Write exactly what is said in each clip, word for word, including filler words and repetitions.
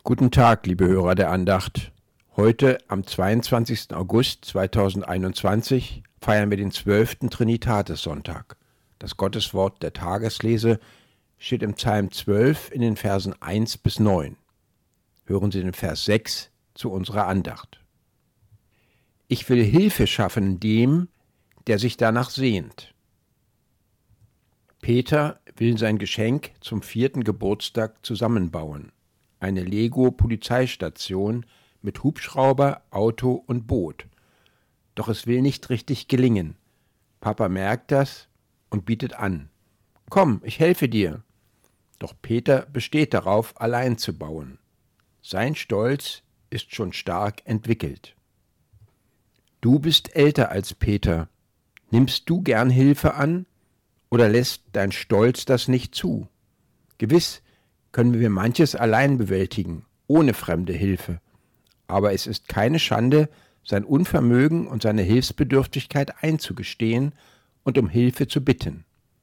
Guten Tag, liebe Hörer der Andacht. Heute, am zweiundzwanzigsten August zweitausendeinundzwanzig, feiern wir den zwölften Trinitatis-Sonntag. Das Gotteswort der Tageslese steht im Psalm zwölf in den Versen eins bis neun. Hören Sie den Vers sechs zu unserer Andacht. Ich will Hilfe schaffen dem, der sich danach sehnt. Peter will sein Geschenk zum vierten Geburtstag zusammenbauen. Eine Lego-Polizeistation mit Hubschrauber, Auto und Boot. Doch es will nicht richtig gelingen. Papa merkt das und bietet an. Komm, ich helfe dir. Doch Peter besteht darauf, allein zu bauen. Sein Stolz ist schon stark entwickelt. Du bist älter als Peter. Nimmst du gern Hilfe an oder lässt dein Stolz das nicht zu? Gewiss können wir manches allein bewältigen, ohne fremde Hilfe. Aber es ist keine Schande, sein Unvermögen und seine Hilfsbedürftigkeit einzugestehen und um Hilfe zu bitten.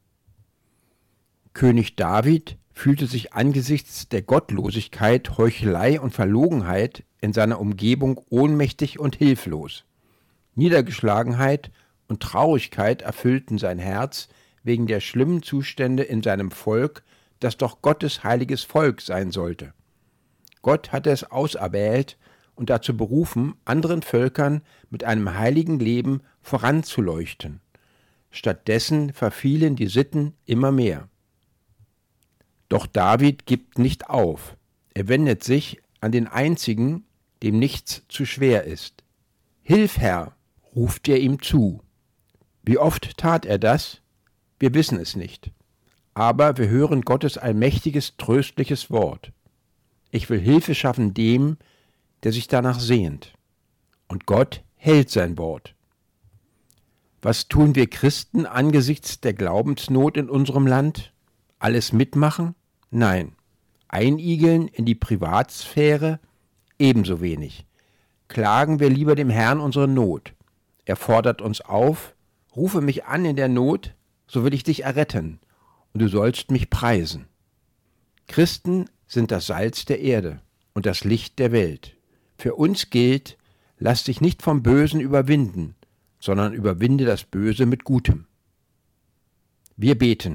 König David fühlte sich angesichts der Gottlosigkeit, Heuchelei und Verlogenheit in seiner Umgebung ohnmächtig und hilflos. Niedergeschlagenheit und Traurigkeit erfüllten sein Herz wegen der schlimmen Zustände in seinem Volk, das doch Gottes heiliges Volk sein sollte. Gott hatte es auserwählt und dazu berufen, anderen Völkern mit einem heiligen Leben voranzuleuchten. Stattdessen verfielen die Sitten immer mehr. Doch David gibt nicht auf. Er wendet sich an den Einzigen, dem nichts zu schwer ist. Hilf, Herr, ruft er ihm zu. Wie oft tat er das? Wir wissen es nicht. Aber wir hören Gottes allmächtiges, tröstliches Wort. Ich will Hilfe schaffen dem, der sich danach sehnt. Und Gott hält sein Wort. Was tun wir Christen angesichts der Glaubensnot in unserem Land? Alles mitmachen? Nein. Einigeln in die Privatsphäre? Ebenso wenig. Klagen wir lieber dem Herrn unsere Not. Er fordert uns auf, rufe mich an in der Not, so will ich dich erretten. Und du sollst mich preisen. Christen sind das Salz der Erde und das Licht der Welt. Für uns gilt, lass dich nicht vom Bösen überwinden, sondern überwinde das Böse mit Gutem. Wir beten.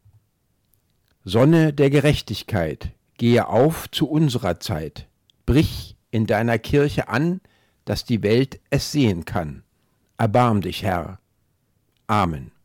Sonne der Gerechtigkeit, gehe auf zu unserer Zeit. Brich in deiner Kirche an, dass die Welt es sehen kann. Erbarm dich, Herr. Amen.